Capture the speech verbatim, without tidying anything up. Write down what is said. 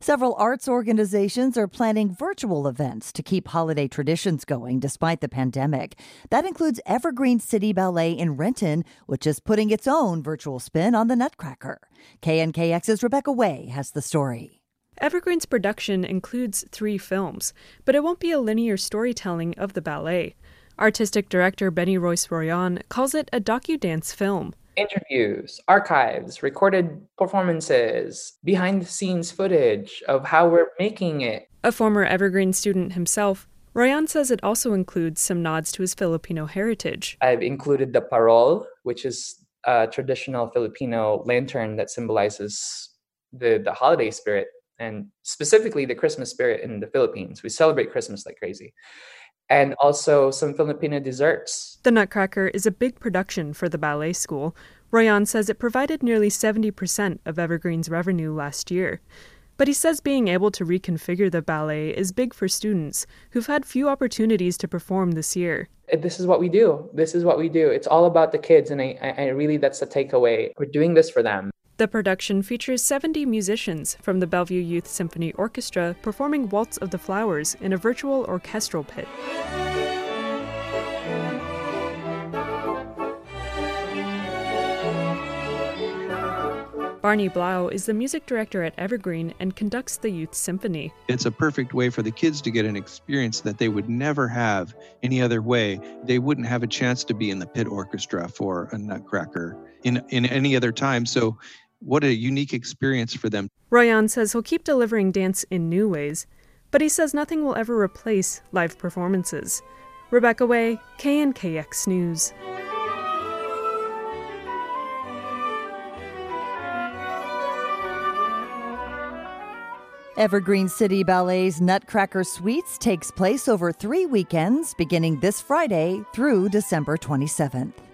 Several arts organizations are planning virtual events to keep holiday traditions going despite the pandemic. That includes Evergreen City Ballet in Renton, which is putting its own virtual spin on the Nutcracker. K N K X's Rebecca Way has the story. Evergreen's production includes three films, but it won't be a linear storytelling of the ballet. Artistic director Benny Royce Royan calls it a docu-dance film. Interviews, archives, recorded performances, behind-the-scenes footage of how we're making it. A former Evergreen student himself, Royan says it also includes some nods to his Filipino heritage. I've included the parol, which is a traditional Filipino lantern that symbolizes the, the holiday spirit, and specifically the Christmas spirit in the Philippines. We celebrate Christmas like crazy. And also some Filipino desserts. The Nutcracker is a big production for the ballet school. Royan says it provided nearly seventy percent of Evergreen's revenue last year. But he says being able to reconfigure the ballet is big for students who've had few opportunities to perform this year. This is what we do. This is what we do. It's all about the kids, and I, I really, that's the takeaway. We're doing this for them. The production features seventy musicians from the Bellevue Youth Symphony Orchestra performing Waltz of the Flowers in a virtual orchestral pit. Barney Blau is the music director at Evergreen and conducts the Youth Symphony. It's a perfect way for the kids to get an experience that they would never have any other way. They wouldn't have a chance to be in the pit orchestra for a Nutcracker in, in any other time. So what a unique experience for them. Royan says he'll keep delivering dance in new ways, but he says nothing will ever replace live performances. Rebecca Way, K N K X News. Evergreen City Ballet's Nutcracker Suites takes place over three weekends, beginning this Friday through December twenty-seventh.